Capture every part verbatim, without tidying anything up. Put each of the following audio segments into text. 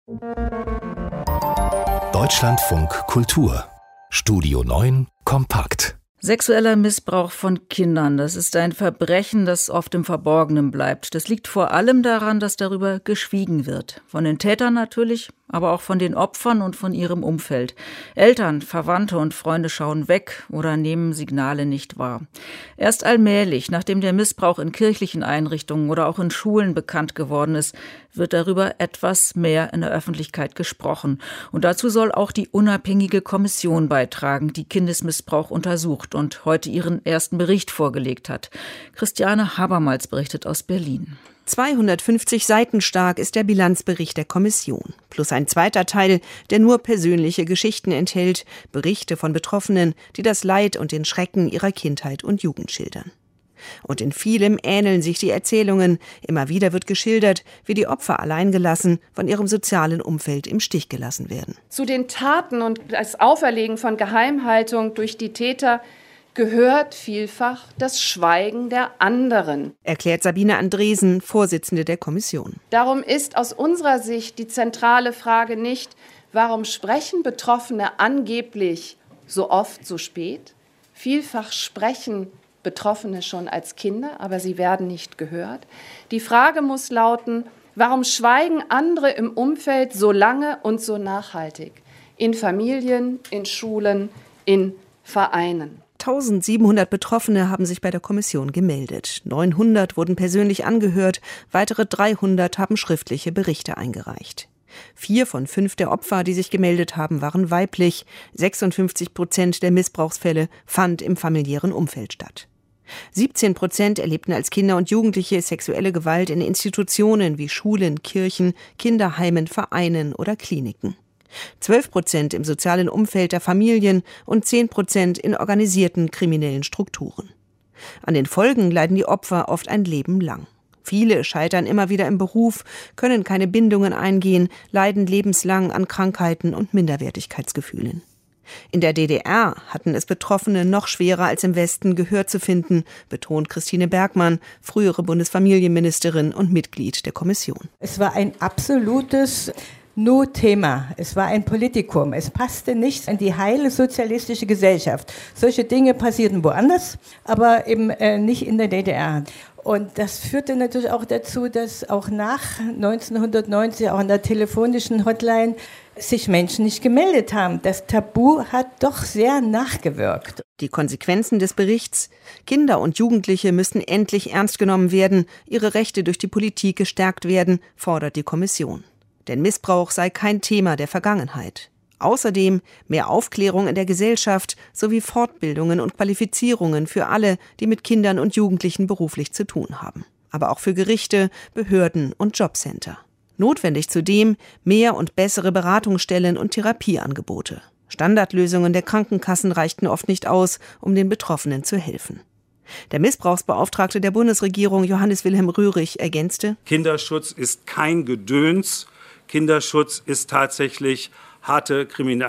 Deutschlandfunk Kultur Studio neun Kompakt. Sexueller Missbrauch von Kindern, das ist ein Verbrechen, das oft im Verborgenen bleibt. Das liegt vor allem daran, dass darüber geschwiegen wird. Von den Tätern natürlich, aber auch von den Opfern und von ihrem Umfeld. Eltern, Verwandte und Freunde schauen weg oder nehmen Signale nicht wahr. Erst allmählich, nachdem der Missbrauch in kirchlichen Einrichtungen oder auch in Schulen bekannt geworden ist, wird darüber etwas mehr in der Öffentlichkeit gesprochen. Und dazu soll auch die unabhängige Kommission beitragen, die Kindesmissbrauch untersucht und heute ihren ersten Bericht vorgelegt hat. Christiane Habermals berichtet aus Berlin. zweihundertfünfzig Seiten stark ist der Bilanzbericht der Kommission. Plus ein zweiter Teil, der nur persönliche Geschichten enthält, Berichte von Betroffenen, die das Leid und den Schrecken ihrer Kindheit und Jugend schildern. Und in vielem ähneln sich die Erzählungen. Immer wieder wird geschildert, wie die Opfer alleingelassen, von ihrem sozialen Umfeld im Stich gelassen werden. Zu den Taten und das Auferlegen von Geheimhaltung durch die Täter gehört vielfach das Schweigen der anderen, erklärt Sabine Andresen, Vorsitzende der Kommission. Darum ist aus unserer Sicht die zentrale Frage nicht, warum sprechen Betroffene angeblich so oft so spät? Vielfach sprechen Betroffene schon als Kinder, aber sie werden nicht gehört. Die Frage muss lauten, warum schweigen andere im Umfeld so lange und so nachhaltig? In Familien, in Schulen, in Vereinen. eintausendsiebenhundert Betroffene haben sich bei der Kommission gemeldet. neunhundert wurden persönlich angehört, weitere dreihundert haben schriftliche Berichte eingereicht. Vier von fünf der Opfer, die sich gemeldet haben, waren weiblich. sechsundfünfzig Prozent der Missbrauchsfälle fand im familiären Umfeld statt. siebzehn Prozent erlebten als Kinder und Jugendliche sexuelle Gewalt in Institutionen wie Schulen, Kirchen, Kinderheimen, Vereinen oder Kliniken. zwölf Prozent im sozialen Umfeld der Familien und zehn Prozent in organisierten kriminellen Strukturen. An den Folgen leiden die Opfer oft ein Leben lang. Viele scheitern immer wieder im Beruf, können keine Bindungen eingehen, leiden lebenslang an Krankheiten und Minderwertigkeitsgefühlen. In der D D R hatten es Betroffene noch schwerer als im Westen, Gehör zu finden, betont Christine Bergmann, frühere Bundesfamilienministerin und Mitglied der Kommission. Es war ein absolutes No-Thema. Es war ein Politikum. Es passte nicht in die heile sozialistische Gesellschaft. Solche Dinge passierten woanders, aber eben äh, nicht in der D D R. Und das führte natürlich auch dazu, dass auch nach neunzehnhundertneunzig, auch an der telefonischen Hotline, sich Menschen nicht gemeldet haben. Das Tabu hat doch sehr nachgewirkt. Die Konsequenzen des Berichts: Kinder und Jugendliche müssen endlich ernst genommen werden, ihre Rechte durch die Politik gestärkt werden, fordert die Kommission. Denn Missbrauch sei kein Thema der Vergangenheit. Außerdem mehr Aufklärung in der Gesellschaft sowie Fortbildungen und Qualifizierungen für alle, die mit Kindern und Jugendlichen beruflich zu tun haben. Aber auch für Gerichte, Behörden und Jobcenter. Notwendig zudem mehr und bessere Beratungsstellen und Therapieangebote. Standardlösungen der Krankenkassen reichten oft nicht aus, um den Betroffenen zu helfen. Der Missbrauchsbeauftragte der Bundesregierung, Johannes Wilhelm Röhrig, ergänzte: Kinderschutz ist kein Gedöns. Kinderschutz ist tatsächlich harte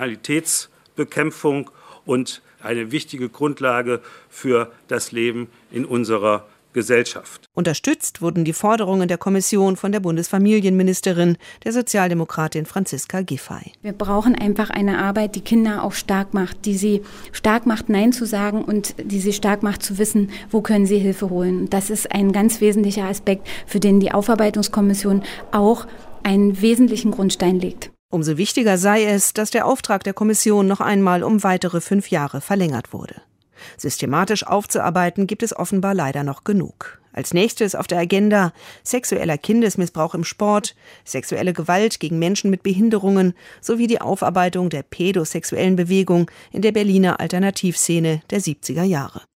Kriminalitätsbekämpfung und eine wichtige Grundlage für das Leben in unserer Gesellschaft. Unterstützt wurden die Forderungen der Kommission von der Bundesfamilienministerin, der Sozialdemokratin Franziska Giffey. Wir brauchen einfach eine Arbeit, die Kinder auch stark macht, die sie stark macht, Nein zu sagen und die sie stark macht, zu wissen, wo können sie Hilfe holen. Das ist ein ganz wesentlicher Aspekt, für den die Aufarbeitungskommission auch einen wesentlichen Grundstein legt. Umso wichtiger sei es, dass der Auftrag der Kommission noch einmal um weitere fünf Jahre verlängert wurde. Systematisch aufzuarbeiten gibt es offenbar leider noch genug. Als nächstes auf der Agenda sexueller Kindesmissbrauch im Sport, sexuelle Gewalt gegen Menschen mit Behinderungen sowie die Aufarbeitung der pädosexuellen Bewegung in der Berliner Alternativszene der siebziger Jahre.